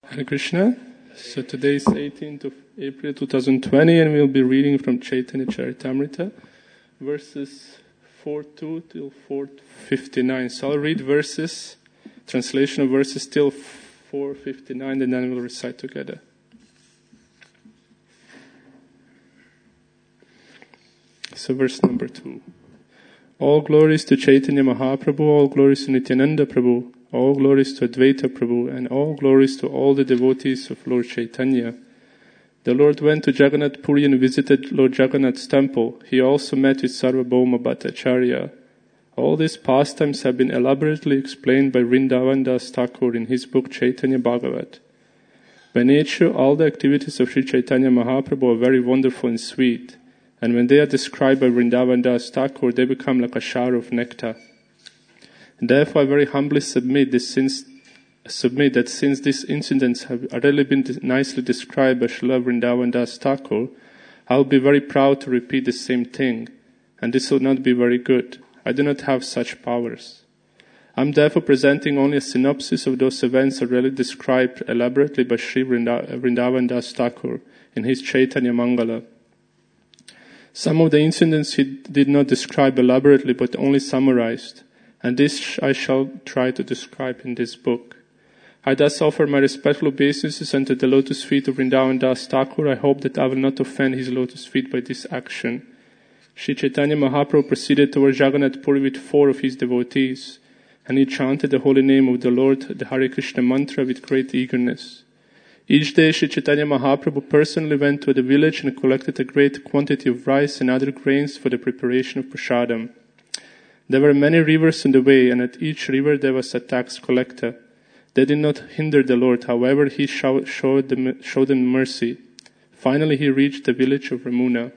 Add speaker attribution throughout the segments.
Speaker 1: Hare Krishna. So today is 18th of April 2020 and we'll be reading from Chaitanya Charitamrita, verses 4.2 till 4.59. So I'll read verses, translation of verses till 4.59 and then we'll recite together. So verse number 2. All glories to Chaitanya Mahaprabhu, all glories to Nityananda Prabhu, all glories to Advaita Prabhu, and all glories to all the devotees of Lord Chaitanya. The Lord went to Jagannath Puri and visited Lord Jagannath's temple. He also met with Sarvabhauma Bhattacharya. All these pastimes have been elaborately explained by Vrindavan Das Thakur in his book Chaitanya Bhagavat. By nature, all the activities of Sri Chaitanya Mahaprabhu are very wonderful and sweet. And when they are described by Vrindavan Das Thakur, they become like a shower of nectar. And therefore, I very humbly submit that since these incidents have already been nicely described by Srila Vrindavan Das Thakur, I will be very proud to repeat the same thing. And this will not be very good. I do not have such powers. I am therefore presenting only a synopsis of those events already described elaborately by Sri Vrindavan Das Thakur in his Chaitanya Mangala. Some of the incidents he did not describe elaborately but only summarized, and this I shall try to describe in this book. I thus offer my respectful obeisances unto the lotus feet of Vrindavan Das Thakur. I hope that I will not offend his lotus feet by this action. Sri Chaitanya Mahaprabhu proceeded toward Jagannath Puri with 4 of his devotees, and he chanted the holy name of the Lord, the Hare Krishna mantra, with great eagerness. Each day, Sri Chaitanya Mahaprabhu personally went to the village and collected a great quantity of rice and other grains for the preparation of prasadam. There were many rivers on the way, and at each river there was a tax collector. They did not hinder the Lord, however, he showed them mercy. Finally, he reached the village of Ramuna.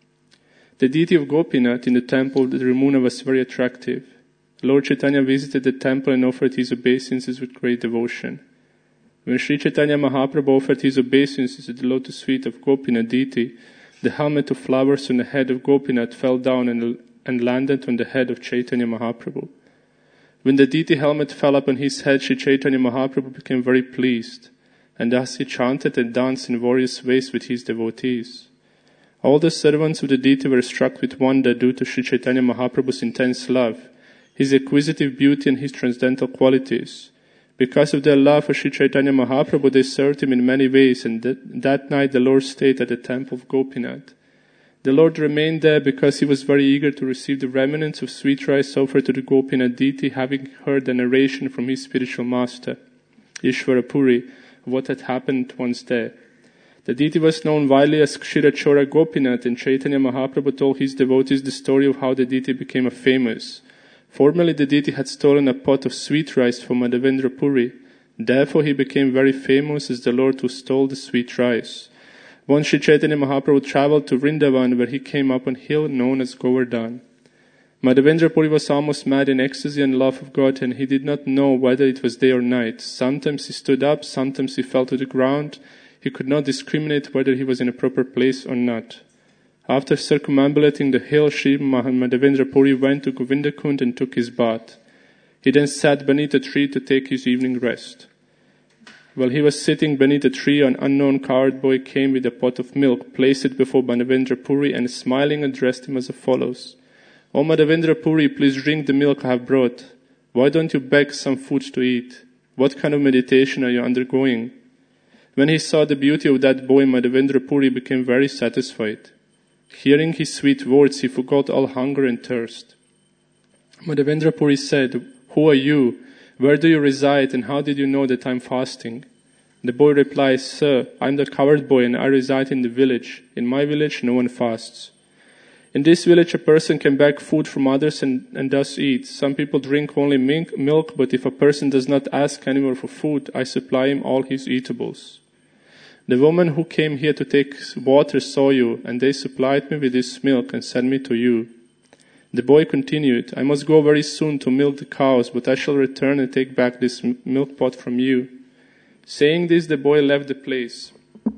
Speaker 1: The deity of Gopinath in the temple of Ramuna was very attractive. Lord Chaitanya visited the temple and offered his obeisances with great devotion. When Sri Chaitanya Mahaprabhu offered his obeisances at the lotus feet of Gopinath deity, the helmet of flowers on the head of Gopinath fell down and landed on the head of Chaitanya Mahaprabhu. When the deity helmet fell upon his head, Sri Chaitanya Mahaprabhu became very pleased, and thus he chanted and danced in various ways with his devotees. All the servants of the deity were struck with wonder due to Sri Chaitanya Mahaprabhu's intense love, his acquisitive beauty and his transcendental qualities. Because of their love for Sri Chaitanya Mahaprabhu, they served him in many ways, and that night the Lord stayed at the temple of Gopinath. The Lord remained there because he was very eager to receive the remnants of sweet rice offered to the Gopinath deity, having heard the narration from his spiritual master, Ishvara Puri, of what had happened once there. The deity was known widely as Kshirachora Gopinath, and Chaitanya Mahaprabhu told his devotees the story of how the deity became famous. Formerly, the deity had stolen a pot of sweet rice from Madhavendra Puri. Therefore, he became very famous as the Lord who stole the sweet rice. Once Sri Chaitanya Mahaprabhu traveled to Vrindavan, where he came up on a hill known as Govardhan. Madhavendra Puri was almost mad in ecstasy and love of God, and he did not know whether it was day or night. Sometimes he stood up, sometimes he fell to the ground. He could not discriminate whether he was in a proper place or not. After circumambulating the hill, Sri Madhavendra Puri went to Govindakund and took his bath. He then sat beneath a tree to take his evening rest. While he was sitting beneath a tree, an unknown cowherd boy came with a pot of milk, placed it before Madhavendra Puri, and smiling addressed him as follows. "O Madhavendra Puri, please drink the milk I have brought. Why don't you beg some food to eat? What kind of meditation are you undergoing?" When he saw the beauty of that boy, Madhavendra Puri became very satisfied. Hearing his sweet words, he forgot all hunger and thirst. Madhavendra Puri said, "Who are you? Where do you reside, and how did you know that I am fasting?" The boy replies, "Sir, I am the cowherd boy and I reside in the village. In my village, no one fasts. In this village, a person can beg food from others and thus eat. Some people drink only milk, but if a person does not ask anywhere for food, I supply him all his eatables. The woman who came here to take water saw you, and they supplied me with this milk and sent me to you." The boy continued, "I must go very soon to milk the cows, but I shall return and take back this milk pot from you." Saying this, the boy left the place.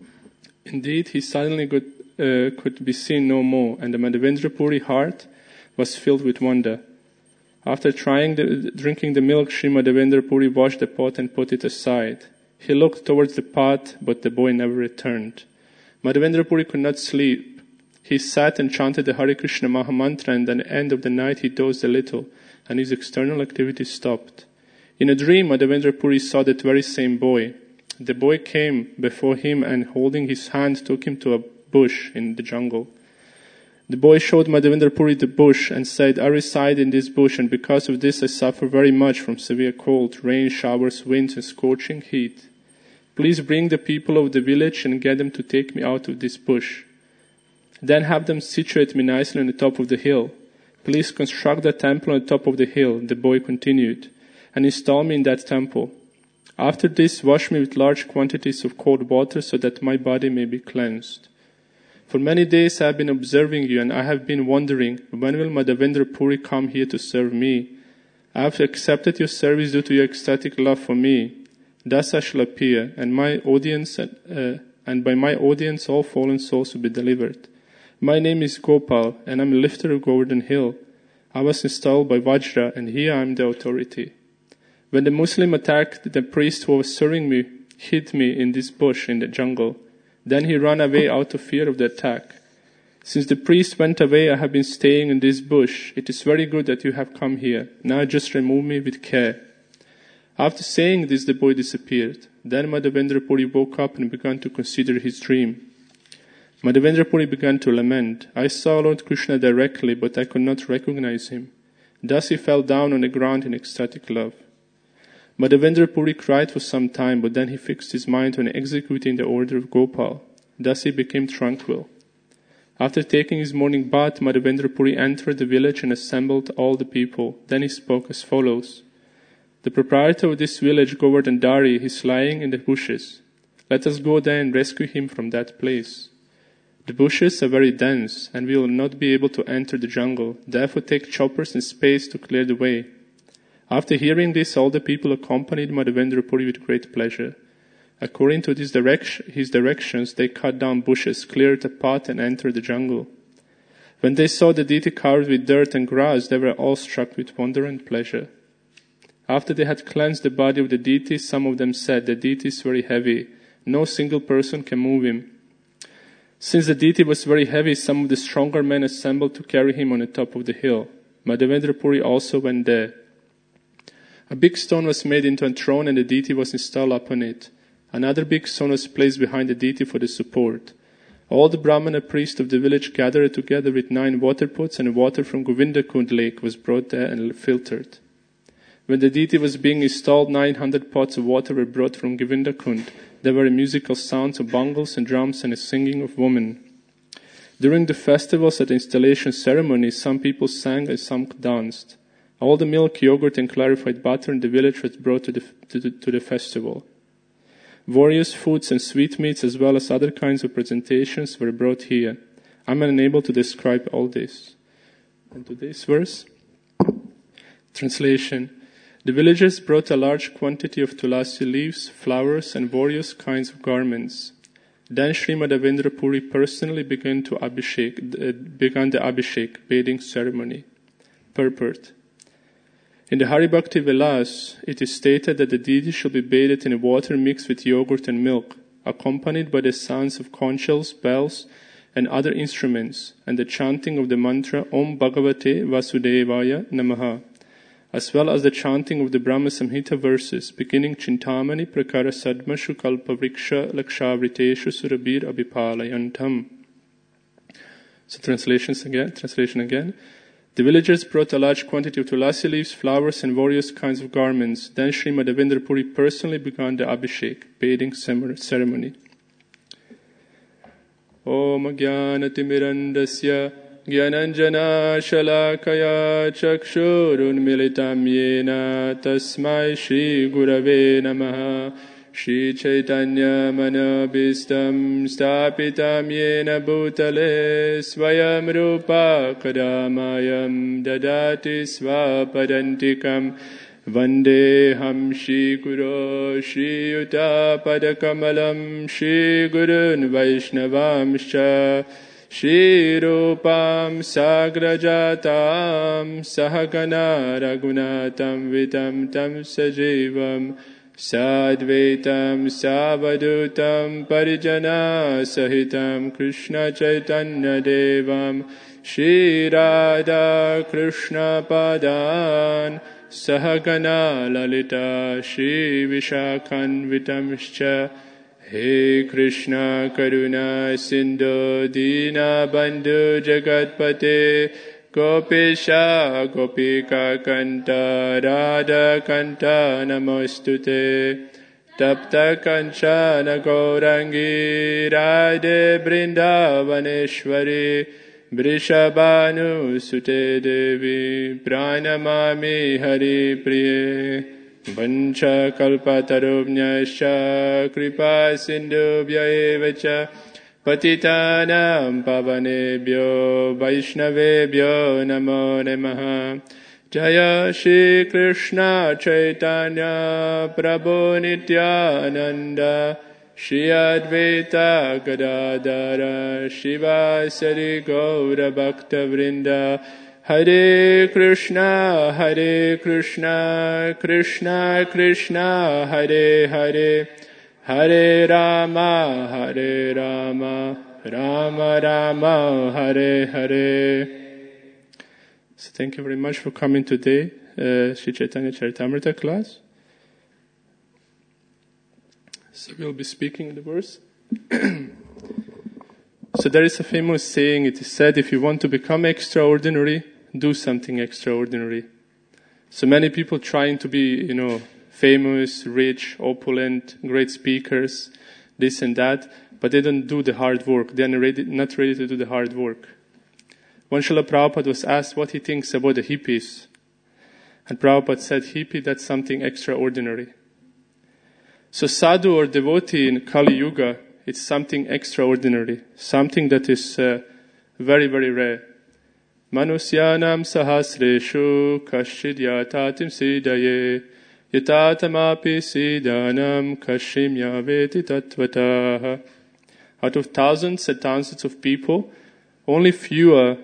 Speaker 1: Indeed, he suddenly could be seen no more, and the Madhavendra Puri heart was filled with wonder. After drinking the milk, Sri Madhavendra Puri washed the pot and put it aside. He looked towards the pot, but the boy never returned. Madhavendra Puri could not sleep. He sat and chanted the Hare Krishna Mahamantra, and at the end of the night he dozed a little, and his external activity stopped. In a dream, Madhavendra Puri saw that very same boy. The boy came before him and holding his hand took him to a bush in the jungle. The boy showed Madhavendra Puri the bush and said, I reside in this bush, and because of this I suffer very much from severe cold, rain, showers, winds, and scorching heat. Please bring the people of the village and get them to take me out of this bush. Then have them situate me nicely on the top of the hill. Please construct a temple on the top of the hill, the boy continued, and install me in that temple. After this, wash me with large quantities of cold water so that my body may be cleansed. For many days I have been observing you, and I have been wondering, when will Madhavendra Puri come here to serve me? I have accepted your service due to your ecstatic love for me. Thus I shall appear, and by my audience all fallen souls will be delivered. My name is Gopal, and I am a lifter of Govardhan Hill. I was installed by Vajra, and here I am the authority. When the Muslim attacked, the priest who was serving me hid me in this bush in the jungle. Then he ran away out of fear of the attack. Since the priest went away, I have been staying in this bush. It is very good that you have come here. Now just remove me with care. After saying this, the boy disappeared. Then Madhavendra Puri woke up and began to consider his dream. Madhavendra Puri began to lament. I saw Lord Krishna directly, but I could not recognize him. Thus he fell down on the ground in ecstatic love. Madhavendra Puri cried for some time, but then he fixed his mind on executing the order of Gopal. Thus he became tranquil. After taking his morning bath, Madhavendra Puri entered the village and assembled all the people. Then he spoke as follows. The proprietor of this village, Govardhan Dari, is lying in the bushes. Let us go there and rescue him from that place. The bushes are very dense, and we will not be able to enter the jungle. Therefore take choppers and spades to clear the way. After hearing this, all the people accompanied Madhavendra Puri with great pleasure. According to his directions, they cut down bushes, cleared the path, and entered the jungle. When they saw the deity covered with dirt and grass, they were all struck with wonder and pleasure. After they had cleansed the body of the deity, some of them said, the deity is very heavy. No single person can move him. Since the deity was very heavy, some of the stronger men assembled to carry him on the top of the hill. Madhavendra Puri also went there. A big stone was made into a throne and the deity was installed upon it. Another big stone was placed behind the deity for the support. All the Brahmana priests of the village gathered together with 9 water pots, and water from Govindakund lake was brought there and filtered. When the deity was being installed, 900 pots of water were brought from Govindakund. There were musical sounds of bangles and drums and a singing of women. During the festivals at the installation ceremony, some people sang and some danced. All the milk, yogurt, and clarified butter in the village was brought to the festival. Various foods and sweetmeats, as well as other kinds of presentations, were brought here. I am unable to describe all this. And today's verse. Translation. The villagers brought a large quantity of tulasi leaves, flowers, and various kinds of garments. Then Sri Madhavendra Puri personally began the Abhishek, bathing ceremony. Purport. In the Hari Bhakti Vilas, it is stated that the deity shall be bathed in water mixed with yogurt and milk, accompanied by the sounds of conch shells, bells, and other instruments, and the chanting of the mantra Om Bhagavate Vasudevaya Namaha, as well as the chanting of the Brahma Samhita verses, beginning Chintamani Prakara Sadmashu Kalpa Vriksha Lakshavriteshu Surabir Abhipalayantam. So translation again. The villagers brought a large quantity of tulasi leaves, flowers, and various kinds of garments. Then Sri Madhavendra Puri personally began the Abhishek, bathing ceremony. Om Jnanatimirandasya Jnananjana Shalakaya Chakshurunmilitam Yena Tasmai Shri Gurave Namaha Shri Chaitanya Manabhistam Stapitam Yena Bhutale Swayam Rupa Kadamayam Dadati Swapadantikam Vandeham Shri Guru Shri Yuta Padakamalam Shri Gurun Vaishnavamscha Shri Rupam Sagrajatam Sahagana Raghunatam Vitam Tam Sajivam Sadvaitam Savadutam Parijana Sahitam Krishna Chaitanya Devam Shri Radha Krishna Padan Sahagana Lalita Shri Vishakhanvitamscha He Krishna Karuna Sindhu Dina Bandhu Jagatpate Gopesha Gopika Kanta Radha Kanta Namostute Tapta Kanchana Gaurangi Radhe Brindavaneshwari Vrishabhanu Sute Devi Pranamami Hari Priye Vancha Kalpatarubhyascha Kripa Sindhubhya Evacha Patitanam Pavanebhyo Vaishnavebhyo Namo Namaha Jaya Shri Krishna Chaitanya Prabhu Nityananda Shri Advaita Gadadhara Shivasari Gaura Bhakta Vrinda Hare Krishna Krishna Krishna Hare Hare Hare Rama Rama Rama Hare Hare. So thank you very much for coming today, Sri Chaitanya Charitamrita class. So we'll be speaking the verse. So there is a famous saying, it is said, if you want to become extraordinary, do something extraordinary. So many people trying to be, famous, rich, opulent, great speakers, this and that, but they don't do the hard work. They are not ready to do the hard work. One Srila Prabhupada was asked what he thinks about the hippies. And Prabhupada said, hippie, that's something extraordinary. So sadhu or devotee in Kali Yuga, it's something extraordinary, something that is very, very rare. Manusyanam sahasreshu kashid yatatim sidaye yatatamapi sidanam kashim yaveti tatvataha. Out of thousands and thousands of people, only a few are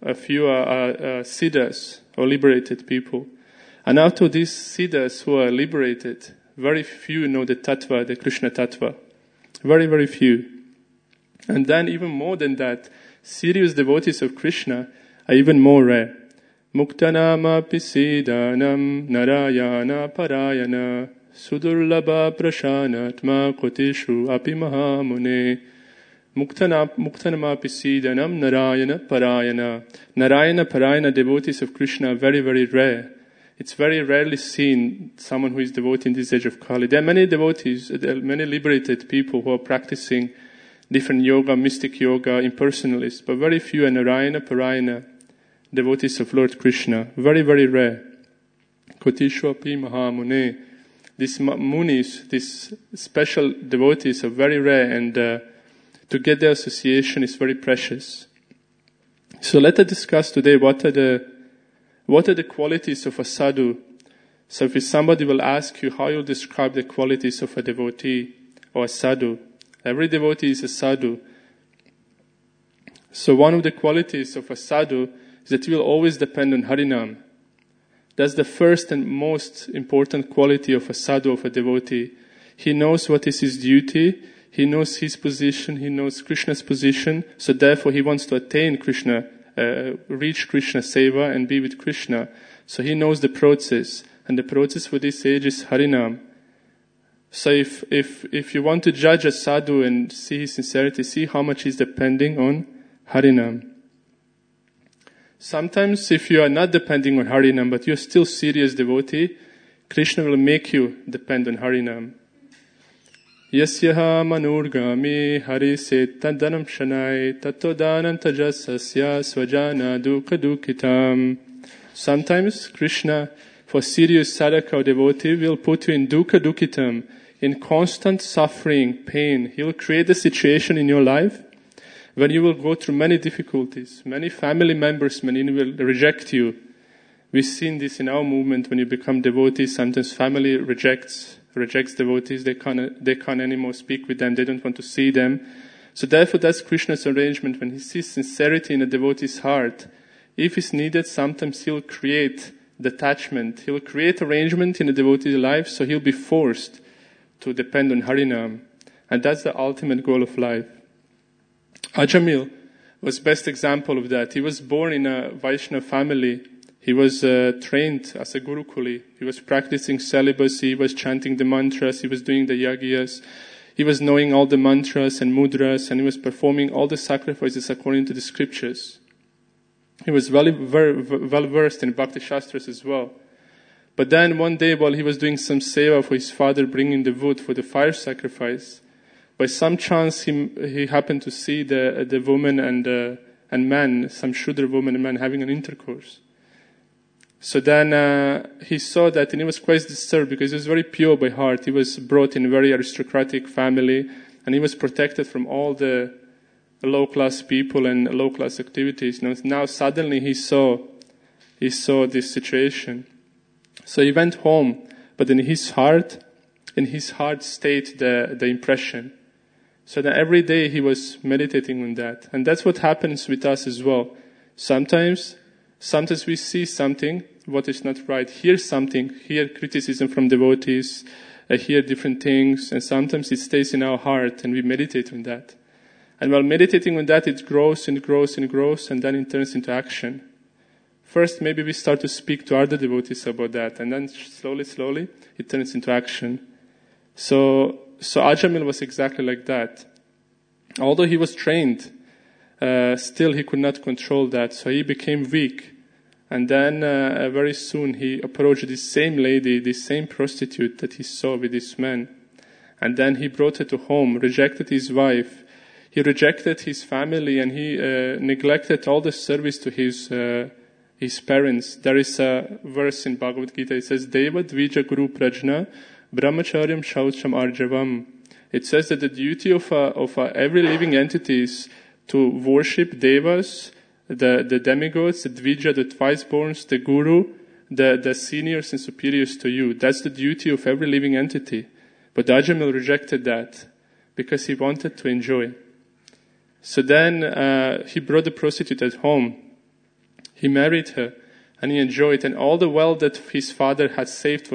Speaker 1: siddhas or liberated people. And out of these siddhas who are liberated, very few know the tattva, the Krishna tattva. Very, very few. And then even more than that, serious devotees of Krishna are even more rare. Muktanama pisidanam narayana parayana sudurlabha prashanatma kotishu api mahamune. Muktanama pisidanam narayana parayana. Narayana parayana devotees of Krishna are very, very rare. It's very rarely seen someone who is devotee in this age of Kali. There are many devotees, there are many liberated people who are practicing different yoga, mystic yoga, impersonalists, but very few are Narayana Parayana devotees of Lord Krishna. Very, very rare. Kotishwapi Mahamune. These munis, these special devotees are very rare, and to get their association is very precious. So let us discuss today what are the qualities of a sadhu. So if somebody will ask you how you describe the qualities of a devotee or a sadhu, every devotee is a sadhu. So one of the qualities of a sadhu is that he will always depend on Harinam. That's the first and most important quality of a sadhu, of a devotee. He knows what is his duty, he knows his position, he knows Krishna's position, so therefore he wants to attain Krishna, reach Krishna Seva and be with Krishna. So he knows the process, and the process for this age is Harinam. So if you want to judge a sadhu and see his sincerity, see how much he's depending on Harinam. Sometimes if you are not depending on Harinam, but you're still serious devotee, Krishna will make you depend on Harinam. Yasyaha manurgami hari setandanam shanai tattodanam tajasasya swajana dukha dukitam. Sometimes Krishna, for serious sadhaka or devotee, will put you in dukha dukitam, in constant suffering, pain. He will create a situation in your life when you will go through many difficulties. Many family members will reject you. We've seen this in our movement. When you become devotees, sometimes family rejects devotees. They can't anymore speak with them. They don't want to see them. So therefore, that's Krishna's arrangement. When he sees sincerity in a devotee's heart, if it's needed, sometimes he'll create detachment. He will create arrangement in the devotee's life, so he'll be forced to depend on Harinam. And that's the ultimate goal of life. Ajamil was best example of that. He was born in a Vaishnava family. He was trained as a Gurukuli. He was practicing celibacy. He was chanting the mantras. He was doing the yagyas. He was knowing all the mantras and mudras, and he was performing all the sacrifices according to the scriptures. He was very well versed in Bhakti Shastras as well. But then one day while he was doing some seva for his father, bringing the wood for the fire sacrifice, by some chance he happened to see the woman and man, some Shudra woman and man having an intercourse. So then he saw that, and he was quite disturbed because he was very pure by heart. He was brought in a very aristocratic family, and he was protected from all the low-class people and low-class activities. Now suddenly he saw this situation. So he went home, but in his heart stayed the impression. So that every day he was meditating on that. And that's what happens with us as well. Sometimes we see something, what is not right, hear something, hear criticism from devotees, hear different things, and sometimes it stays in our heart and we meditate on that. And while meditating on that, it grows and grows and grows, and then it turns into action. First, maybe we start to speak to other devotees about that, and then slowly, it turns into action. So Ajamil was exactly like that. Although he was trained, still he could not control that, so he became weak. And then very soon he approached this same lady, this same prostitute that he saw with this man. And then he brought her to home, rejected his wife. He rejected his family, and he neglected all the service to his parents. There is a verse in Bhagavad Gita, it says, Deva Dvija Guru Prajna Brahmacharyam Shaucham Arjavam. It says that the duty of every living entity is to worship devas, the demigods, the dvija, the twice-borns, the guru, the seniors and superiors to you. That's the duty of every living entity. But Ajamil rejected that because he wanted to enjoy. So then he brought the prostitute at home. He married her, and he enjoyed. And all the wealth that his father had saved for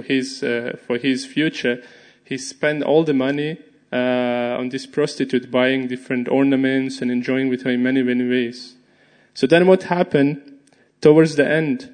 Speaker 1: his future, he spent all the money on this prostitute, buying different ornaments and enjoying with her in many, many ways. So then what happened towards the end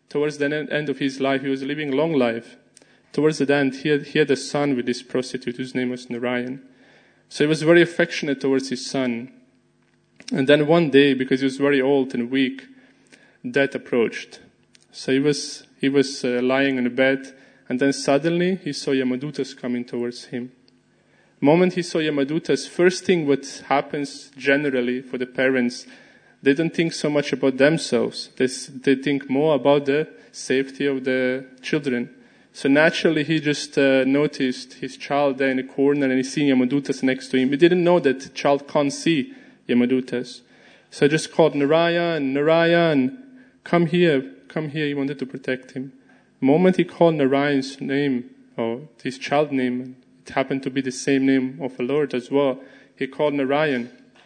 Speaker 1: of his life, he was living a long life. Towards the end, he had a son with this prostitute whose name was Narayan. So he was very affectionate towards his son. And then one day, because he was very old and weak, death approached. So he was lying on a bed, and then suddenly he saw Yamadutas coming towards him. The moment he saw Yamadutas, first thing what happens generally for the parents, they don't think so much about themselves. They think more about the safety of the children. So naturally he just noticed his child there in the corner, and he's seeing Yamadutas next to him. He didn't know that the child can't see Yamadutas. So he just called Narayan, come here. He wanted to protect him. The moment he called Narayan's name, or his child name, it happened to be the same name of the Lord as well, he called Narayan.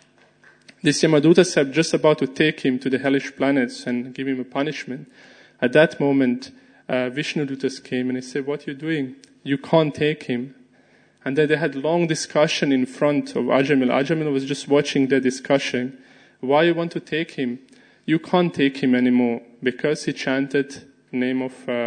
Speaker 1: This Yamadutas are just about to take him to the hellish planets and give him a punishment. At that moment, Vishnudutas came and he said, what are you doing? You can't take him. And then they had long discussion in front of Ajamil. Ajamil was just watching the discussion. Why you want to take him? You can't take him anymore because he chanted the name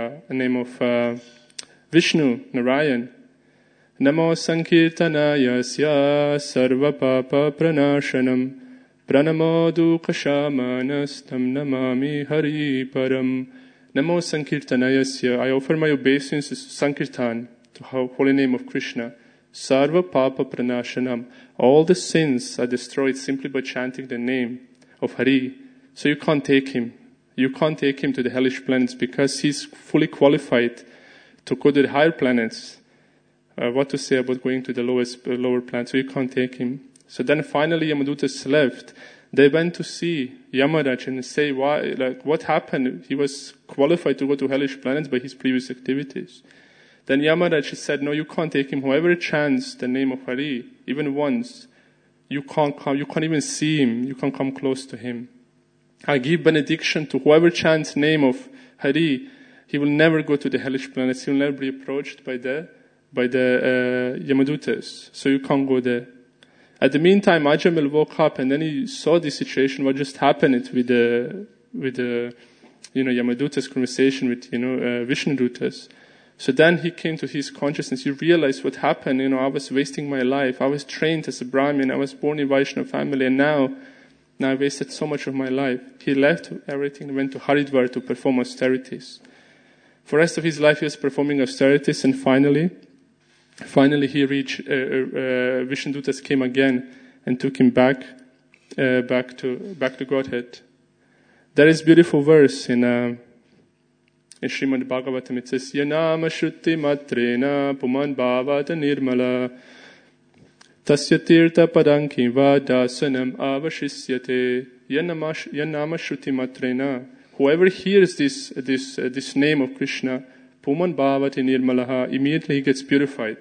Speaker 1: of Vishnu, Narayan. Namo Sankirtanaya Sya Sarva Papa Pranashanam Pranamo Dukashamanastam Namami Hari Param. Namo Sankirtanaya Sya. I offer my obeisances to Sankirtan, to the holy name of Krishna. Sarva Papa Pranashanam. All the sins are destroyed simply by chanting the name of Hari. So you can't take him. You can't take him to the hellish planets because he's fully qualified to go to the higher planets. What to say about going to the lower planets? So you can't take him. So then finally Yamadutas left. They went to see Yamaraj and say, why, what happened? He was qualified to go to hellish planets by his previous activities. Then Yamaraj said, no, you can't take him. Whoever chants the name of Hari, even once, you can't even see him. You can't come close to him. I give benediction to whoever chants the name of Hari, He will never go to the hellish planets. He will never be approached by the Yamadutas. So you can't go there. At the meantime, Ajamil woke up and then he saw the situation, what just happened with the Yamaduta's conversation with, Vishnudutas. So then he came to his consciousness. He realized what happened. I was wasting my life. I was trained as a Brahmin. I was born in Vaishnava family, and now I wasted so much of my life. He left everything and went to Haridwar to perform austerities. For the rest of his life, he was performing austerities, and finally he reached, Vishnudutas came again and took him back to Godhead. There is beautiful verse in Srimad Bhagavatam. It says, Yanama Shruti Matrena Puman Bhavata Nirmala Tasya Tirtha Padanki Vadasanam Avashisyate Yanama Shruti Matrena. Whoever hears this name of Krishna, Puman Bhavati Nirmalaha, immediately he gets purified.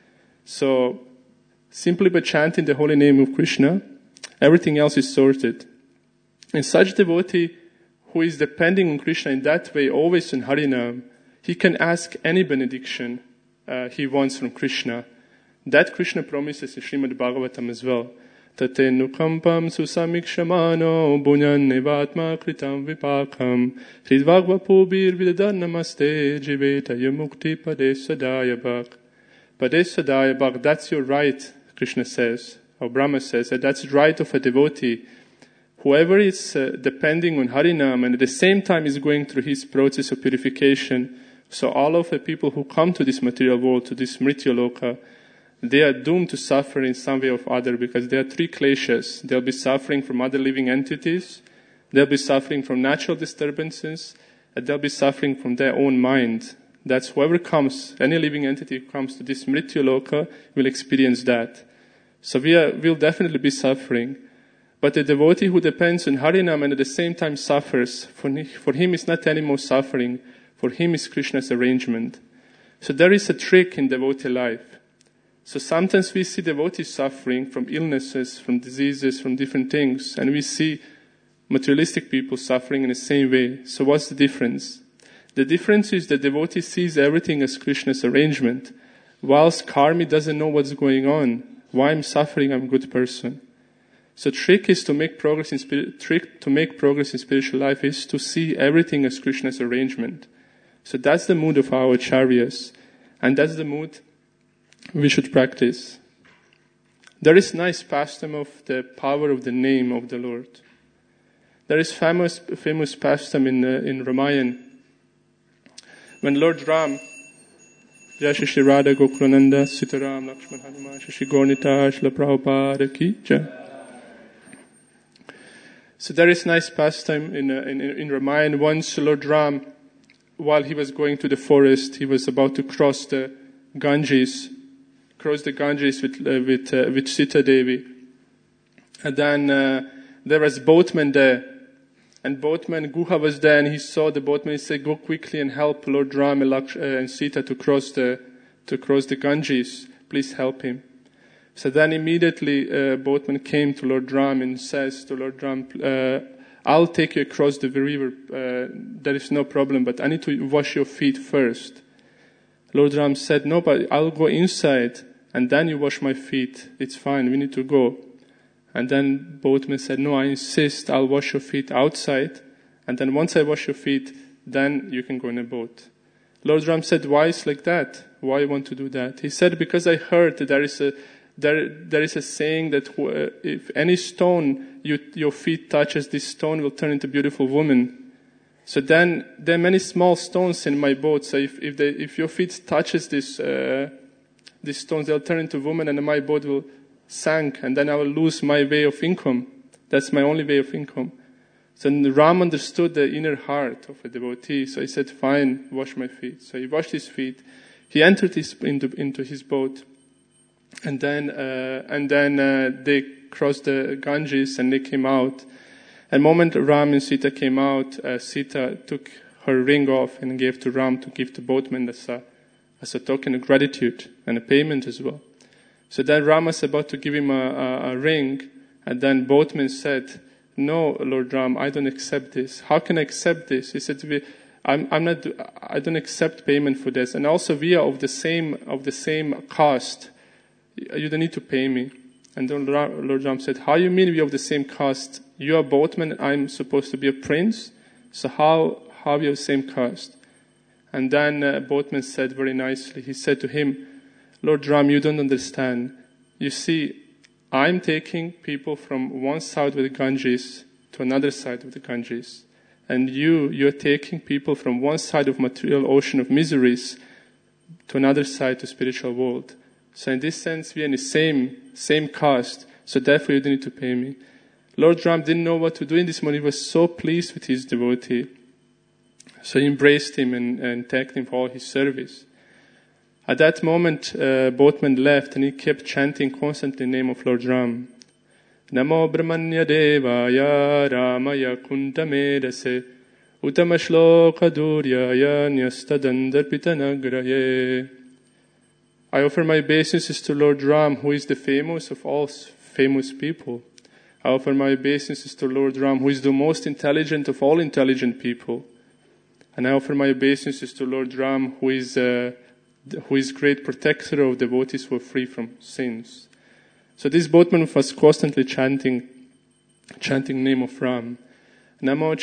Speaker 1: So, simply by chanting the holy name of Krishna, everything else is sorted. And such devotee who is depending on Krishna in that way, always in Harinam, he can ask any benediction he wants from Krishna. That Krishna promises in Srimad Bhagavatam as well. Tate nukampam susamikshamano bunyan nevatma kritam vipakam hridvagvapubir vidadar namaste jiveta yamukti padesadayabhak. Padesadayabhak, that's your right, Krishna says, or Brahma says, that that's the right of a devotee. Whoever is depending on Harinam and at the same time is going through his process of purification, so all of the people who come to this material world, to this Mrityaloka, they are doomed to suffer in some way or other because there are three kleshas. They'll be suffering from other living entities, they'll be suffering from natural disturbances, and they'll be suffering from their own mind. That's whoever comes, any living entity who comes to this Mrityaloka will experience that. So we'll definitely be suffering. But the devotee who depends on Harinam and at the same time suffers, for him is not any more suffering. For him is Krishna's arrangement. So there is a trick in devotee life. So sometimes we see devotees suffering from illnesses, from diseases, from different things, and we see materialistic people suffering in the same way. So what's the difference? The difference is the devotee sees everything as Krishna's arrangement, whilst karmi doesn't know what's going on. Why I'm suffering? I'm a good person. So trick is to make progress in spiritual life is to see everything as Krishna's arrangement. So that's the mood of our acharyas, and that's the mood we should practice. There is nice pastime of the power of the name of the Lord. There is famous pastime in Ramayana when Lord Ram, Jai Shri Radha Gokulananda Sitaram Lakshman Hanuman Shri Gaurnita Shila Prabhupada Ki Jai. So there is nice pastime in Ramayana. Once Lord Ram, while he was going to the forest, he was about to cross the Ganges with Sita Devi. And then there was boatman there. And boatman Guha was there, and he saw the boatman. He said, "Go quickly and help Lord Ram and Sita to cross the Ganges. Please help him." So then immediately boatman came to Lord Ram and says to Lord Ram, "I'll take you across the river. There is no problem, but I need to wash your feet first." Lord Ram said, "No, but I'll go inside and then you wash my feet. It's fine. We need to go." And then boatman said, "No, I insist. I'll wash your feet outside. And then once I wash your feet, then you can go in a boat." Lord Ram said, "Why is like that? Why you want to do that?" He said, "Because I heard that there is a saying that if any stone your feet touches, this stone will turn into a beautiful woman. So then there are many small stones in my boat. So if your feet touches these stones, they'll turn into woman, and my boat will sink, and then I will lose my way of income. That's my only way of income." So Ram understood the inner heart of a devotee. So he said, "Fine, wash my feet." So he washed his feet. He entered into his boat. And then they crossed the Ganges and they came out. And the moment Ram and Sita came out, Sita took her ring off and gave to Ram to give to boatman as a token of gratitude and a payment as well. So then Ram was about to give him a ring, and then boatman said, "No, Lord Ram, I don't accept this." "How can I accept this?" He said, I don't accept payment for this. And also we are of the same caste. You don't need to pay me. And then Lord Ram said, how you mean we are of the same caste? You are boatman, I'm supposed to be a prince? So how we are the same caste? And then boatman said very nicely, he said to him, Lord Ram, you don't understand. You see, I'm taking people from one side of the Ganges to another side of the Ganges. And you're taking people from one side of material ocean of miseries to another side to spiritual world. So in this sense, we are in the same caste. So therefore you don't need to pay me. Lord Ram didn't know what to do in this moment. He was so pleased with his devotee. So he embraced him and thanked him for all his service. At that moment, boatman left and he kept chanting constantly the name of Lord Ram. Namo Brahmanya Devaya Ramaya Kuntamedase Utamashloka Duryaya Nyastadandharpitanagraye. I offer my obeisances to Lord Ram, who is the famous of all famous people. I offer my obeisances to Lord Ram, who is the most intelligent of all intelligent people. And I offer my obeisances to Lord Ram, who is great protector of devotees who are free from sins. So this boatman was constantly chanting name of Ram. Namo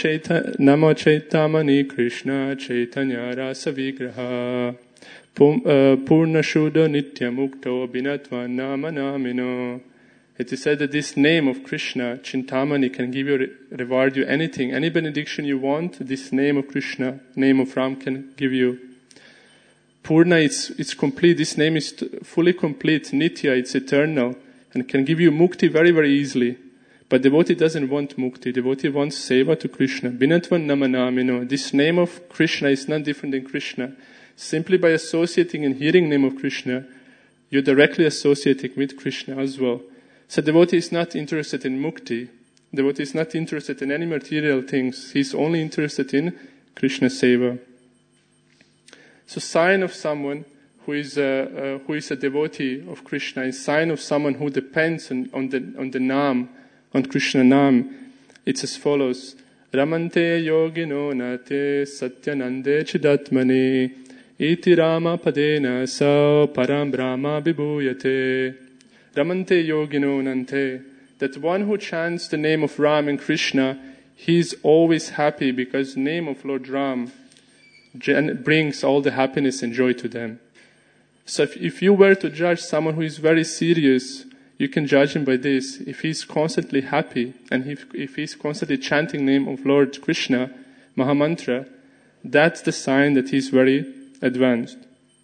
Speaker 1: Chaitamani Krishna Chaitanya Rasa Vigraha Purna Shuddha Nitya Mukto Binatva Nama Namino. It is said that this name of Krishna, Chintamani, can give you, reward you anything. Any benediction you want, this name of Krishna, name of Ram can give you. Purna, it's complete. This name is fully complete. Nitya, it's eternal. And can give you mukti very, very easily. But devotee doesn't want mukti. Devotee wants seva to Krishna. Binatvan namanamino. This name of Krishna is not different than Krishna. Simply by associating and hearing name of Krishna, you're directly associating with Krishna as well. So devotee is not interested in mukti. Devotee is not interested in any material things. He's only interested in Krishna seva. So sign of someone who is a devotee of Krishna, is sign of someone who depends on the Naam, on Krishna Naam. It's as follows: Ramante yogino nate satyanande chidatmane iti Rama padena sa param brahma vibhuyate. Ramante yogino nante. That one who chants the name of Ram and Krishna, he is always happy because the name of Lord Ram brings all the happiness and joy to them. So if you were to judge someone who is very serious, you can judge him by this. If he's constantly happy and if he's constantly chanting the name of Lord Krishna, Mahamantra, that's the sign that he's very advanced.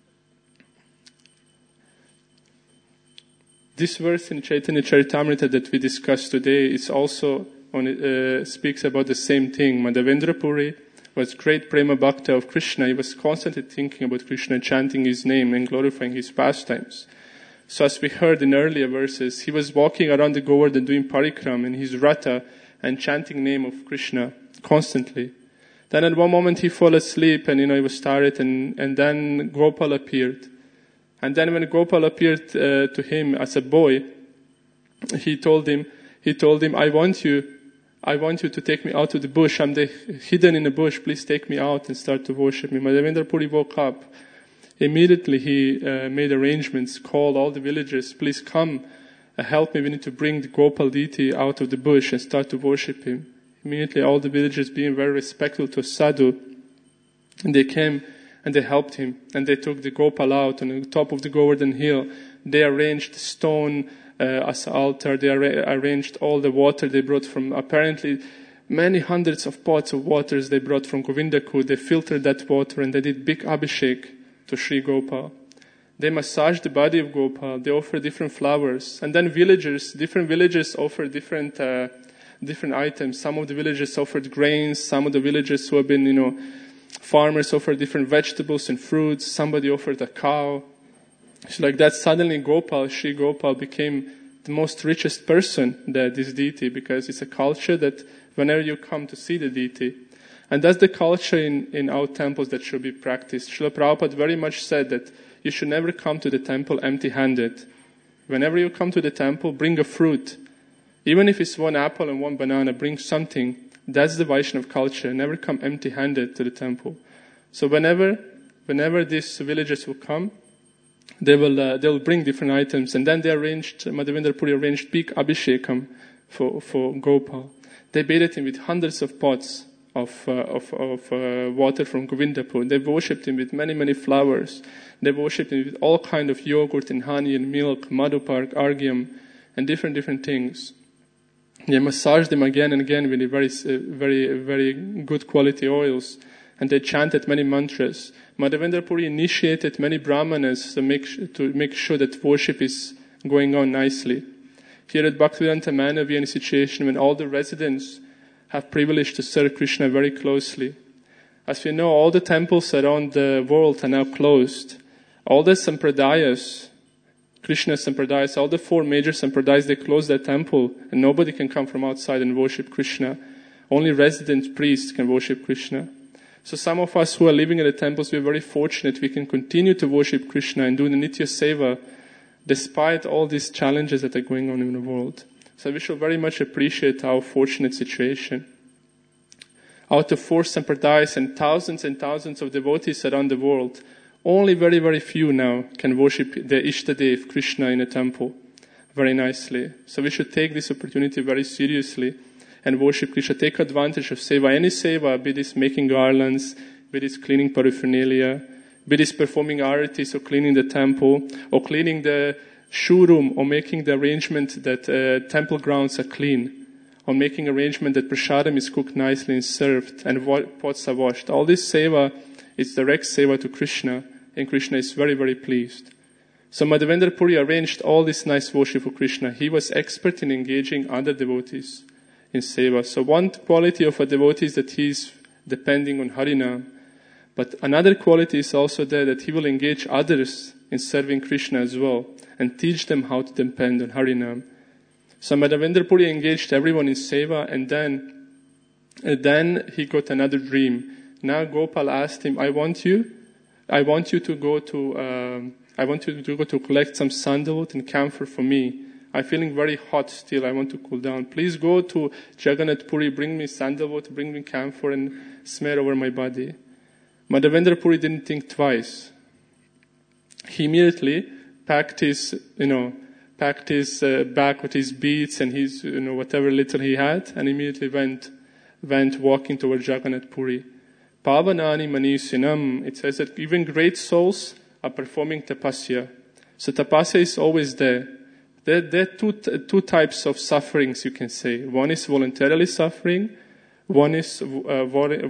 Speaker 1: This verse in Chaitanya Charitamrita that we discussed today is also speaks about the same thing. Madhavendra Puri was great prema bhakta of Krishna. He was constantly thinking about Krishna, chanting his name and glorifying his pastimes. So as we heard in earlier verses, he was walking around the Govardhan doing parikram in his rata and chanting name of Krishna constantly. Then at one moment he fell asleep and he was tired and then Gopal appeared. And then when Gopal appeared to him as a boy, he told him, I want you to take me out to the bush. I'm hidden in the bush. Please take me out and start to worship me. Madhavendra Puri woke up. Immediately he made arrangements, called all the villagers, please come, help me. We need to bring the Gopal deity out of the bush and start to worship him. Immediately all the villagers, being very respectful to Sadhu, and they came and they helped him. And they took the Gopal out on the top of the Govardhan hill. They arranged stone as altar. They arranged all the water they brought from, apparently, many hundreds of pots of waters they brought from Govindakud. They filtered that water and they did big abhishek to Sri Gopal. They massaged the body of Gopal. They offered different flowers. And then different villagers offered different items. Some of the villagers offered grains. Some of the villagers who have been, farmers offered different vegetables and fruits. Somebody offered a cow. So like that, suddenly Sri Gopal became the most richest person, this deity, because it's a culture that whenever you come to see the deity, and that's the culture in our temples that should be practiced. Srila Prabhupada very much said that you should never come to the temple empty-handed. Whenever you come to the temple, bring a fruit. Even if it's one apple and one banana, bring something. That's the Vaishnav culture. Never come empty-handed to the temple. So whenever these villagers will come, they will bring different items, and then Madhavendra Puri arranged big abhishekam for Gopal. They bathed him with hundreds of pots of water from Govindapur. They worshipped him with many flowers. They worshipped him with all kind of yogurt and honey and milk, madhupark, argyam, and different things. They massaged them again and again with very good quality oils, and they chanted many mantras. Madhavendra Puri initiated many brahmanas to make sure that worship is going on nicely. Here at Bhaktivedanta Manor, we are in a situation when all the residents have privilege to serve Krishna very closely. As we know, all the temples around the world are now closed. All the sampradayas, Krishna sampradayas, all the 4 major sampradayas, they close their temple, and nobody can come from outside and worship Krishna. Only resident priests can worship Krishna. So some of us who are living in the temples, we are very fortunate. We can continue to worship Krishna and do the Nitya Seva despite all these challenges that are going on in the world. So we should very much appreciate our fortunate situation. Out of 4 sampradayas and thousands of devotees around the world, only very few now can worship the Ishtadev, Krishna, in a temple very nicely. So we should take this opportunity very seriously and worship Krishna. Take advantage of seva. Any seva, be this making garlands, be this cleaning paraphernalia, be this performing aritis or cleaning the temple, or cleaning the showroom, or making the arrangement that temple grounds are clean, or making arrangement that prasadam is cooked nicely and served, and pots are washed. All this seva is direct seva to Krishna, and Krishna is very pleased. So Madhavendra Puri arranged all this nice worship for Krishna. He was expert in engaging other devotees in seva. So one quality of a devotee is that he is depending on Harinam. But another quality is also there, that he will engage others in serving Krishna as well and teach them how to depend on Harinam. So Madhavendra Puri engaged everyone in seva, and then he got another dream. Now Gopal asked him, I want you to go to collect some sandalwood and camphor for me. I'm feeling very hot still. I want to cool down. Please go to Jagannath Puri, bring me sandalwood, bring me camphor, and smear over my body. Madhavendra Puri didn't think twice. He immediately packed his bag with his beads and his, whatever little he had, and immediately went walking toward Jagannath Puri. Pavanani manisinam. It says that even great souls are performing tapasya. So tapasya is always there. There are two types of sufferings, you can say. One is voluntarily suffering. One is suffering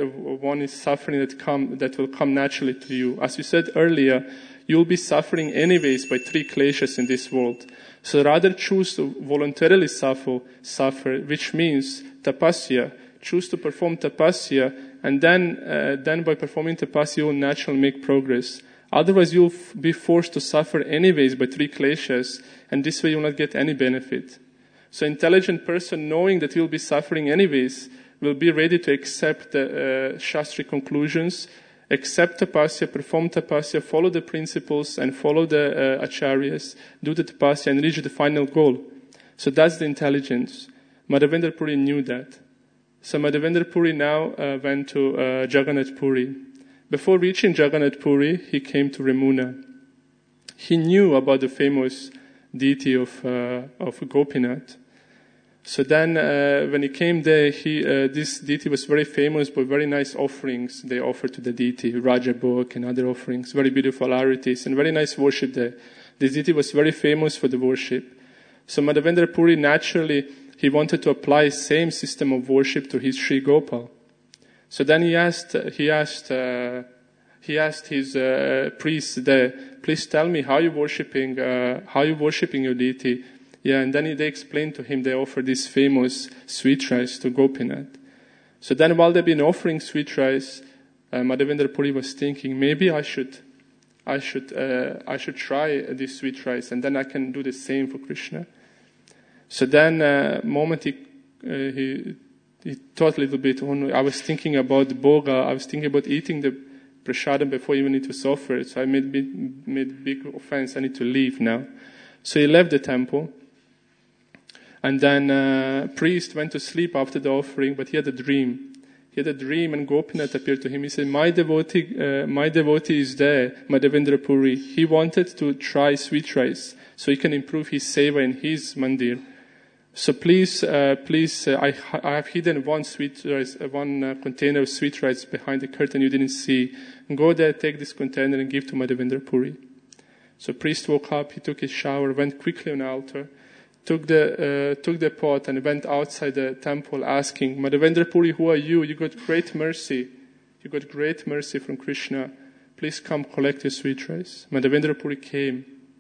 Speaker 1: that will come naturally to you. As you said earlier, you'll be suffering anyways by 3 kleshas in this world. So rather choose to voluntarily suffer, which means tapasya. Choose to perform tapasya, and then by performing tapasya, you'll naturally make progress. Otherwise, you'll be forced to suffer anyways by 3 kleshas, and this way you'll not get any benefit. So intelligent person, knowing that you'll be suffering anyways, will be ready to accept the Shastri conclusions, accept tapasya, perform tapasya, follow the principles, and follow the acharyas, do the tapasya, and reach the final goal. So that's the intelligence. Madhavendra Puri knew that. So Madhavendra Puri now went to Jagannath Puri. Before reaching Jagannath Puri, he came to Ramuna. He knew about the famous deity of Gopinath. So then, when he came there, this deity was very famous for very nice offerings they offered to the deity, Raja Bhog and other offerings, very beautiful aritis, and very nice worship there. This deity was very famous for the worship. So Madhavendra Puri, naturally, he wanted to apply same system of worship to his Sri Gopal. So then he asked his priest there, please tell me how you worshipping your deity. Yeah, and then they explained to him, they offered this famous sweet rice to Gopinath. So then while they've been offering sweet rice, Madhavendra Puri was thinking, maybe I should try this sweet rice, and then I can do the same for Krishna. So then, moment he thought a little bit, I was thinking about the bhoga, I was thinking about eating the prasadam before even it was offered, so I made big offense, I need to leave now. So he left the temple. And then priest went to sleep after the offering, but he had a dream. He had a dream, and Gopinath appeared to him. He said, my devotee is there, Madhavendra Puri. He wanted to try sweet rice so he can improve his seva in his mandir. So please, I have hidden one sweet rice, one container of sweet rice behind the curtain you didn't see. Go there, take this container and give to Madhavendra Puri. So priest woke up, he took his shower, went quickly on the altar, took the pot and went outside the temple asking, Madhavendra Puri, who are you? You got great mercy. You got great mercy from Krishna. Please come collect your sweet rice. Madhavendra Puri came.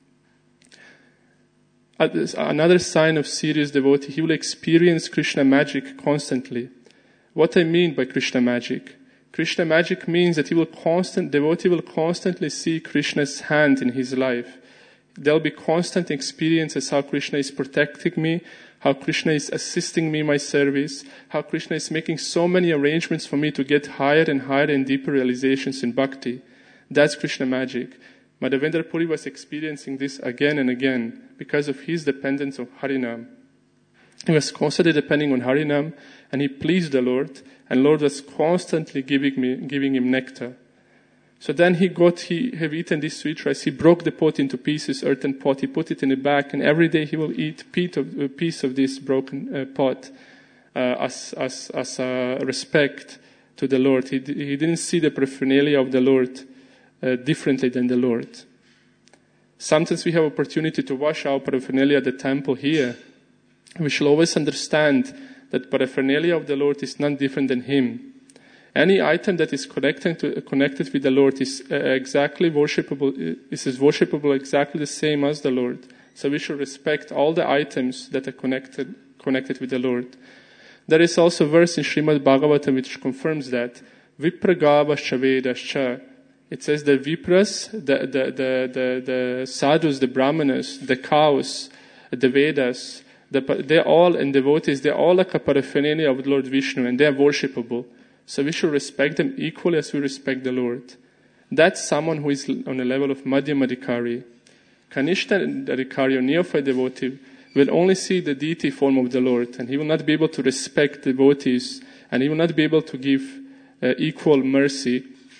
Speaker 1: Another sign of serious devotee, he will experience Krishna magic constantly. What I mean by Krishna magic? Krishna magic means that devotee will constantly see Krishna's hand in his life. There'll be constant experiences how Krishna is protecting me, how Krishna is assisting me in my service, how Krishna is making so many arrangements for me to get higher and higher and deeper realizations in bhakti. That's Krishna magic. Madhavendra Puri was experiencing this again and again because of his dependence on Harinam. He was constantly depending on Harinam, and he pleased the Lord, and Lord was constantly giving him nectar. So then he have eaten this sweet rice. He broke the pot into pieces, earthen pot. He put it in the bag, and every day he will eat a piece of this broken pot as a respect to the Lord. He didn't see the paraphernalia of the Lord differently than the Lord. Sometimes we have opportunity to wash our paraphernalia at the temple here. We shall always understand that paraphernalia of the Lord is not different than Him. Any item that is connected with the Lord is exactly worshipable. Is worshipable exactly the same as the Lord. So we should respect all the items that are connected with the Lord. There is also a verse in Srimad Bhagavatam which confirms that. Vipragavascha vedascha. It says the Vipras, the sadhus, the brahmanas, the cows, the Vedas, they're all, and devotees, they're all like a paraphernalia of Lord Vishnu, and they're worshipable. So we should respect them equally as we respect the Lord. That's someone who is on the level of Madhyama Adhikari. Kanishta Adhikari, or neophyte devotee, will only see the deity form of the Lord, and he will not be able to respect devotees, and he will not be able to give equal mercy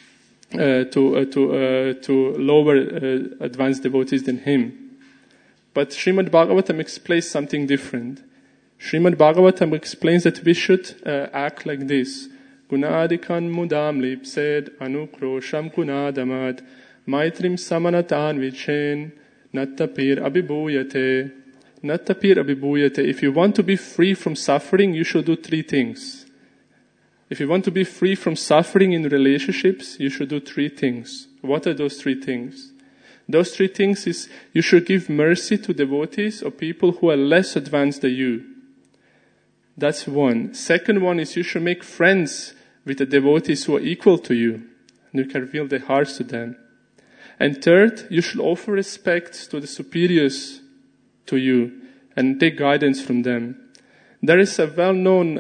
Speaker 1: to lower advanced devotees than him. But Srimad Bhagavatam explains something different. Srimad Bhagavatam explains that we should act like this. Gunadikan mudam lipsed anukrosham gunadamad maitrim samanatan vichen nattapir abhibhuyate. Nattapir abhibhuyate. If you want to be free from suffering, you should do 3 things. If you want to be free from suffering in relationships, you should do 3 things. What are those 3 things? Those 3 things is you should give mercy to devotees or people who are less advanced than you. That's one. Second one is you should make friends with the devotees who are equal to you. And you can reveal their hearts to them. And third, you should offer respect to the superiors to you and take guidance from them. There is a well-known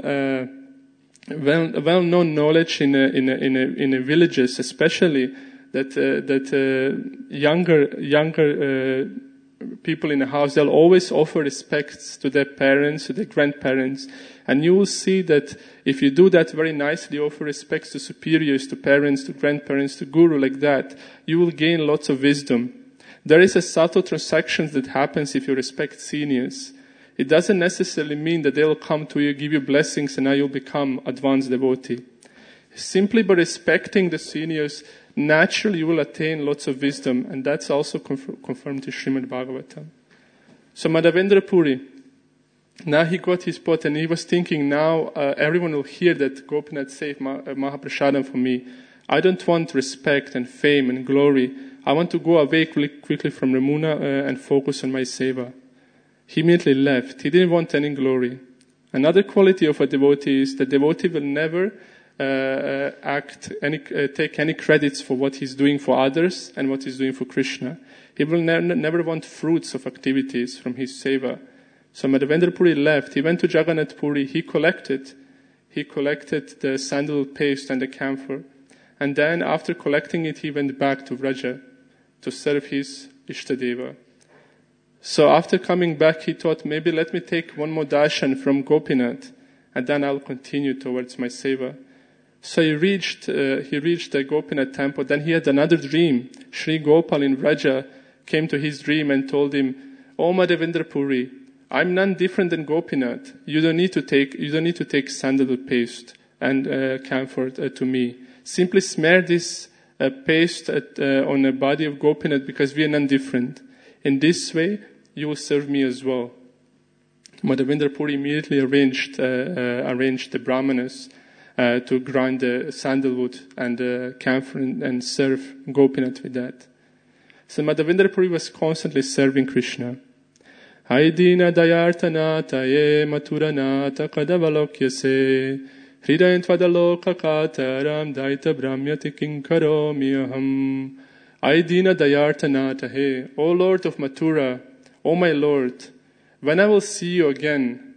Speaker 1: knowledge in the villages, especially that younger people in the house, they'll always offer respects to their parents, to their grandparents, and you will see that if you do that very nicely, offer respects to superiors, to parents, to grandparents, to guru, like that, you will gain lots of wisdom. There is a subtle transaction that happens if you respect seniors. It doesn't necessarily mean that they'll come to you, give you blessings, and now you'll become advanced devotee. Simply by respecting the seniors, naturally you will attain lots of wisdom, and that's also confirmed in Srimad Bhagavatam. So Madhavendra Puri, now he got his pot, and he was thinking, now everyone will hear that Gopinath saved Mahaprasadam for me. I don't want respect and fame and glory. I want to go away quickly from Ramuna and focus on my seva. He immediately left. He didn't want any glory. Another quality of a devotee is the devotee will never take any credits for what he's doing for others and what he's doing for Krishna. He will never want fruits of activities from his seva. So Madhavendra Puri left. He went to Jagannath Puri. He collected the sandal paste and the camphor. And then after collecting it, he went back to Vraja to serve his Ishtadeva. So after coming back, he thought, maybe let me take one more darshan from Gopinath, and then I'll continue towards my seva. So he reached the Gopinath temple. Then he had another dream. Sri Gopal in Vraja came to his dream and told him, "O Madhavendra Puri, I'm none different than Gopinath. You don't need to take sandalwood paste and camphor to me. Simply smear this paste on the body of Gopinath, because we are none different. In this way, you will serve me as well." Madhavendra Puri immediately arranged the brahmanas to grind the sandalwood and camphor and serve Gopinath with that. So Madhavendra Puri was constantly serving Krishna. Haidina dayartanata ye maturanata kadavalokyase hridayantvadaloka kataram daita brahmyati kinkaromi aham. Aidina dayartanata he, O Lord of Mathura, O my Lord, when I will see you again,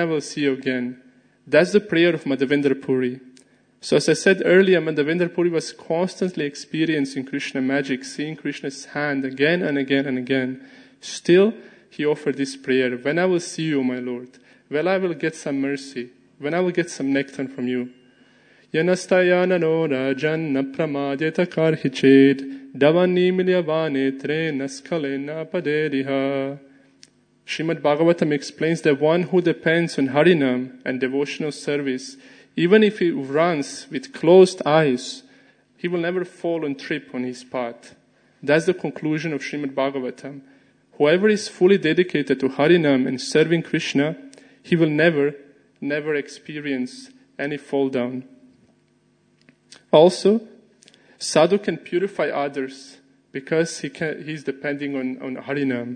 Speaker 1: that's the prayer of Madhavendra Puri. So as I said earlier, Madhavendra Puri was constantly experiencing Krishna magic, seeing Krishna's hand again and again and again. Still, he offered this prayer, when I will see you, my Lord, when I will get some mercy, when I will get some nectar from you. Yanastayana no rajan na pramadyata karhiched davani milyavane tre naskalena paderiha. Srimad Bhagavatam explains that one who depends on Harinam and devotional service, even if he runs with closed eyes, he will never fall and trip on his path. That's the conclusion of Srimad Bhagavatam. Whoever is fully dedicated to Harinam and serving Krishna, he will never experience any fall down. Also, sadhu can purify others because he's depending on Harinam.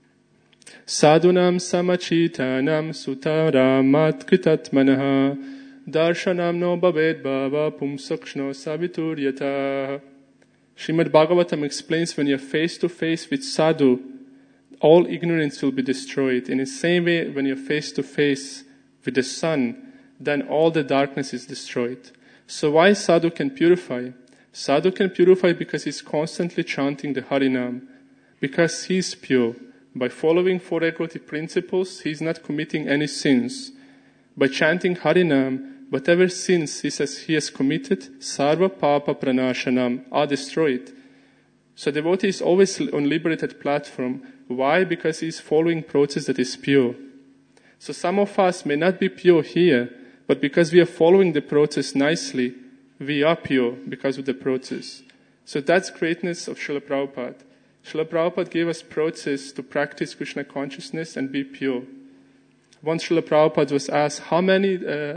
Speaker 1: Sadhunam samachitanam sutaramat kritatmanaha darshanam no bhaved bhava pumsakshno savituryata. Srimad Bhagavatam explains, when you're face to face with sadhu, all ignorance will be destroyed. In the same way, when you're face to face with the sun, then all the darkness is destroyed. So why sadhu can purify? Sadhu can purify because he's constantly chanting the Harinam, because he's pure. By following four regulative principles, he is not committing any sins. By chanting Harinam, whatever sins he has committed, sarva papa pranashanam, are destroyed. So devotee is always on liberated platform. Why? Because he is following process that is pure. So some of us may not be pure here, but because we are following the process nicely, we are pure because of the process. So that's greatness of Srila Prabhupada. Srila Prabhupada gave us process to practice Krishna consciousness and be pure. Once Srila Prabhupada was asked, how many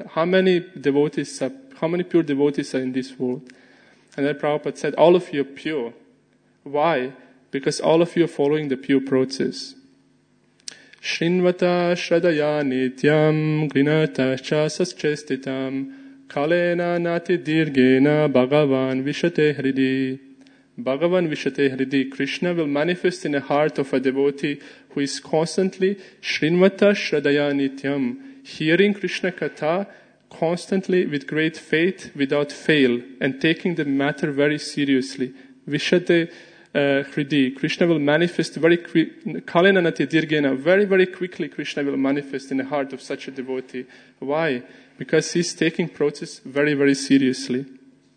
Speaker 1: pure devotees are in this world? And then Prabhupada said, all of you are pure. Why? Because all of you are following the pure process. Shrinvata shradaya nityam grinata chasaschestitam kalena nati dirgena bhagavan vishate hridi. Bhagavan Vishate Hridi, Krishna will manifest in the heart of a devotee who is constantly Shrinvata Shradaya Nityam, hearing Krishna Katha constantly with great faith without fail and taking the matter very seriously. Vishate Hridi, Krishna will manifest very Kalenanati Dirgena, very, very quickly Krishna will manifest in the heart of such a devotee. Why? Because he's taking process very, very seriously.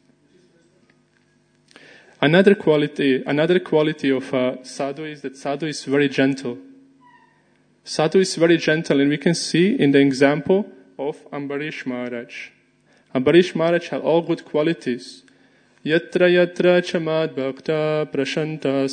Speaker 1: Another quality of sadhu is that sadhu is very gentle. Sadhu is very gentle, and we can see in the example of Ambarish Maharaj. Ambarish Maharaj had all good qualities. Yatra yatra chamad bhakta prashanta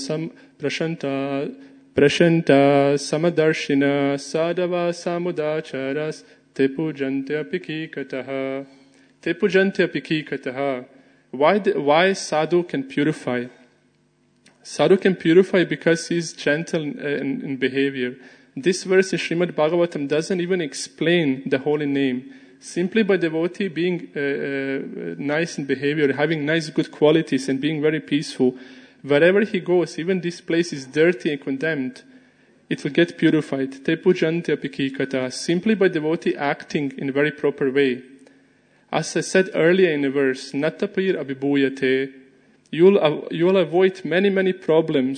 Speaker 1: samadarshina sadhava samudacharas tepujantya pikikataha. Tepujantya pikikataha. Why sadhu can purify? Sadhu can purify because he is gentle in behavior. This verse in Srimad Bhagavatam doesn't even explain the holy name. Simply by devotee being nice in behavior, having nice good qualities and being very peaceful, wherever he goes, even this place is dirty and condemned, it will get purified. Tepujantya pikikata. Simply by devotee acting in a very proper way. As I said earlier in the verse, Nattapir abhibhuyate, you'll avoid many, many problems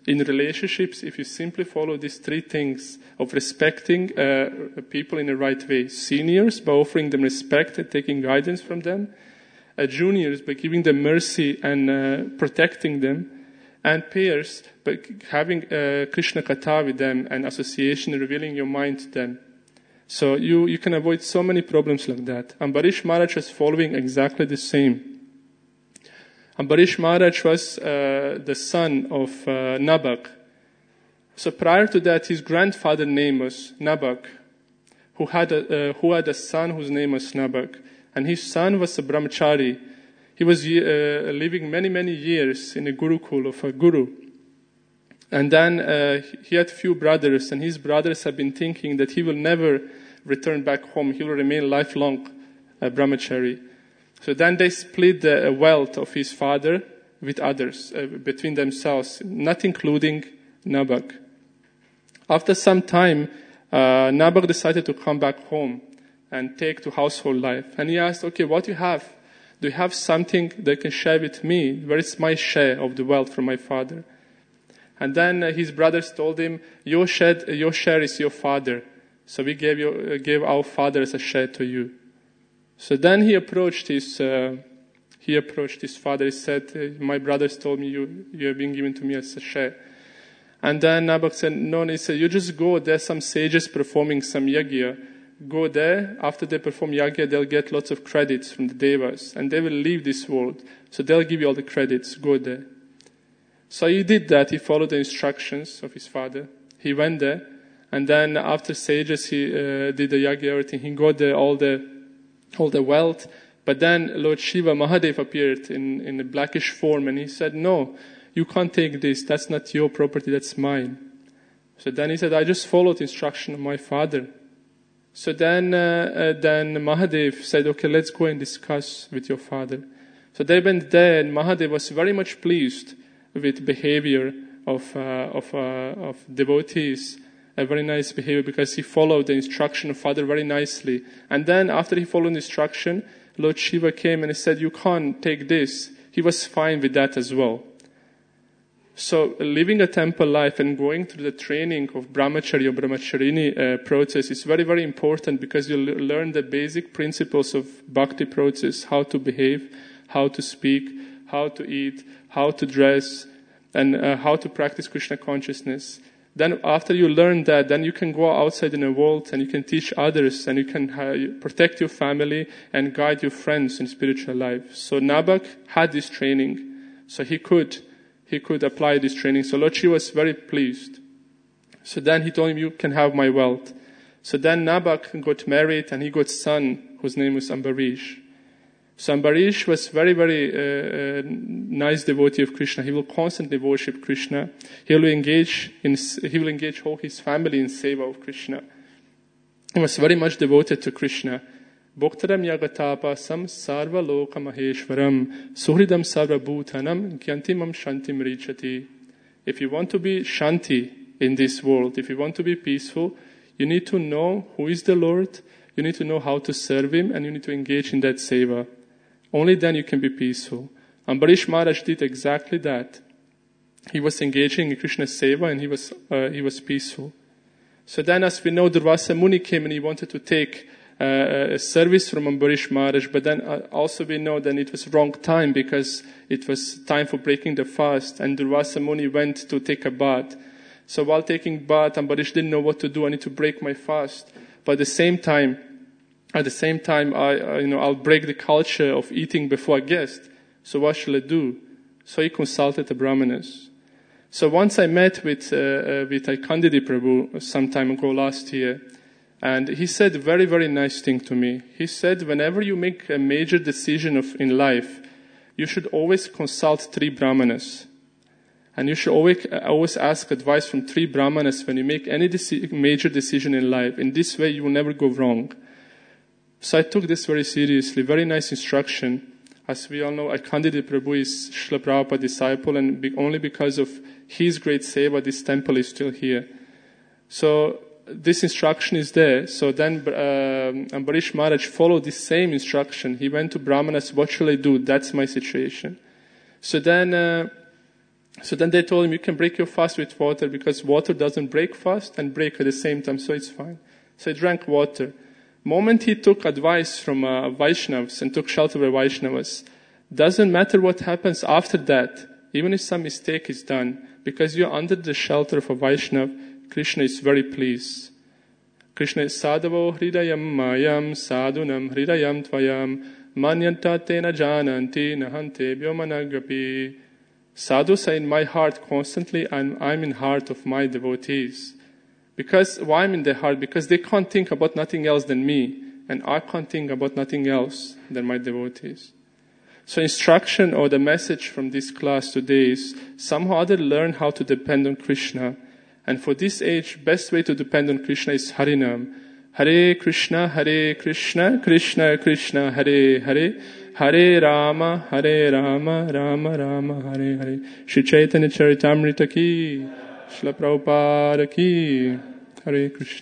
Speaker 1: In relationships, if you simply follow these 3 things of respecting people in the right way, seniors by offering them respect and taking guidance from them, juniors by giving them mercy and protecting them, and peers by having Krishna Katha with them and association, revealing your mind to them. So you can avoid so many problems like that. Ambarish Maharaj was following exactly the same. Ambarish Maharaj was the son of Nabak. So prior to that, his grandfather's name was Nabak, who had a son whose name was Nabak. And his son was a brahmachari. He was living many, many years in a gurukul of a guru. And then he had few brothers, and his brothers had been thinking that he will never return back home. He will remain lifelong brahmachari. So then they split the wealth of his father with others, between themselves, not including Nabak. After some time, Nabak decided to come back home and take to household life. And he asked, okay, what do you have? Do you have something that can share with me? Where is my share of the wealth from my father? And then his brothers told him, your share is your father. So we gave our father as a share to you. So then he approached his father. He said, my brothers told me you have been given to me as a share. And then Nabak said, no, he said, you just go, there's some sages performing some yagya. Go there, after they perform yagya, they'll get lots of credits from the devas, and they will leave this world. So they'll give you all the credits, go there. So he did that, he followed the instructions of his father. He went there, and then after sages, he did the yagya, everything. He got there all the wealth. But then Lord Shiva, Mahadev appeared in a blackish form, and he said, no, you can't take this, that's not your property, that's mine. So then he said, I just followed the instruction of my father. So then Mahadev said, okay, let's go and discuss with your father. So they went there, and Mahadev was very much pleased with behavior of devotees, a very nice behavior, because he followed the instruction of father very nicely. And then after he followed the instruction, Lord Shiva came and he said, you can't take this. He was fine with that as well. So living a temple life and going through the training of brahmachari or brahmacharini process is very, very important, because you learn the basic principles of bhakti process, how to behave, how to speak, how to eat, how to dress, and how to practice Krishna consciousness. Then after you learn that, then you can go outside in the world and you can teach others, and you can protect your family and guide your friends in spiritual life. So Nabak had this training, so he could apply this training. So Lord Shiva was very pleased. So then he told him, you can have my wealth. So then Nabak got married, and he got a son whose name was Ambarish. So Ambarish was very, very nice devotee of Krishna. He will constantly worship Krishna. He will engage all his family in seva of Krishna. He was very much devoted to Krishna. Bhoktaram yagatapasam sarva loka maheshwaram suhridam sarva bhutanam gyantimam shantim richati. If you want to be shanti in this world, if you want to be peaceful, you need to know who is the Lord, you need to know how to serve Him, and you need to engage in that seva. Only then you can be peaceful. Ambarish Maharaj did exactly that. He was engaging in Krishna's seva, and he was peaceful. So then, as we know, Durvasa Muni came and he wanted to take a service from Ambarish Maharaj, but then also we know that it was wrong time, because it was time for breaking the fast, and Durvasa Muni went to take a bath. So while taking bath, Ambarish didn't know what to do. I need to break my fast, but at the same time, I'll break the culture of eating before a guest. So what shall I do? So he consulted the Brahmanas. So once I met with Aikandidi Prabhu some time ago last year, and he said a very, very nice thing to me. He said, whenever you make a major decision in life, you should always consult 3 Brahmanas. And you should always ask advice from 3 Brahmanas when you make any major decision in life. In this way, you will never go wrong. So I took this very seriously. Very nice instruction. As we all know, Aikandidi Prabhu is Srila Prabhupada's disciple, and only because of his great seva, this temple is still here. So this instruction is there. So then Ambarish Maharaj followed this same instruction. He went to Brahmanas, what shall I do? That's my situation. So then So then they told him, you can break your fast with water because water doesn't break fast and break at the same time, so it's fine. So he drank water. Moment he took advice from Vaishnavas and took shelter of Vaishnavas, doesn't matter what happens after that, even if some mistake is done, because you're under the shelter of a Vaishnav, Krishna is very pleased. Krishna is sadhavo hridayam mayam sadhunam hridayam tvayam manyanta tena jananti nahante vyomanagapi. Sadhus are in my heart constantly, and I'm in the heart of my devotees. Because why I'm in their heart? Because they can't think about nothing else than me, and I can't think about nothing else than my devotees. So instruction or the message from this class today is somehow or other learn how to depend on Krishna. And for this age, best way to depend on Krishna is Harinam. Hare Krishna, Krishna Krishna, Hare Hare, Hare Rama, Rama Rama, Hare Hare. Shri Chaitanya Charitamrita ki, Srila Prabhupada ki, Hare Krishna.